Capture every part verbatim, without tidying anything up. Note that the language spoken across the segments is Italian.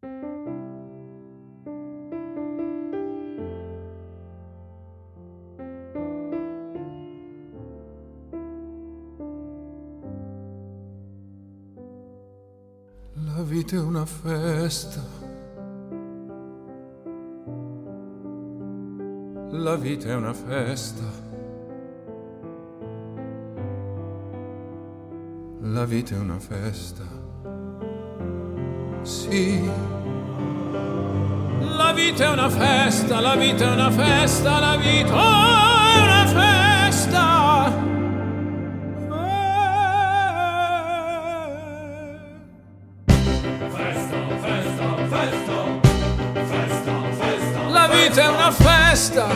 La vita è una festa. La vita è una festa. La vita è una festa. Sì. La vita è una festa, la vita è una festa, la vita è una festa. La vita è una festa.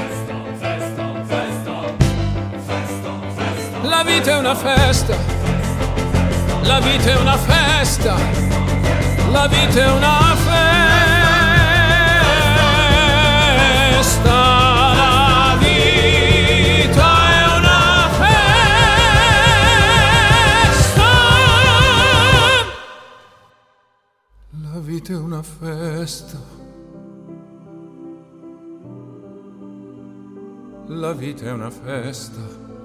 La vita è una festa. La vita è una festa. La vita è una festa. La vita è una festa. La vita è una festa. La vita è una festa.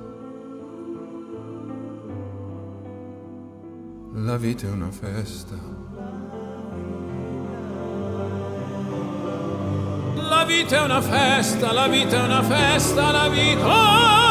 La vita è una festa. La vita è una festa, la vita è una festa, la vita.